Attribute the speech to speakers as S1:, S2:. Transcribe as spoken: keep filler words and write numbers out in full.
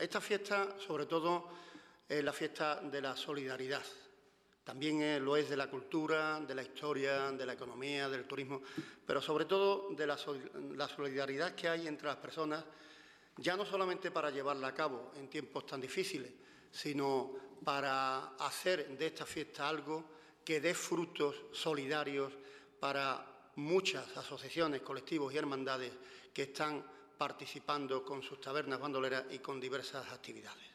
S1: Esta fiesta, sobre todo, es la fiesta de la solidaridad. También lo es de la cultura, de la historia, de la economía, del turismo, pero sobre todo de la, la solidaridad que hay entre las personas, ya no solamente para llevarla a cabo en tiempos tan difíciles, sino para hacer de esta fiesta algo que dé frutos solidarios para muchas asociaciones, colectivos y hermandades que están participando con sus tabernas bandoleras y con diversas actividades.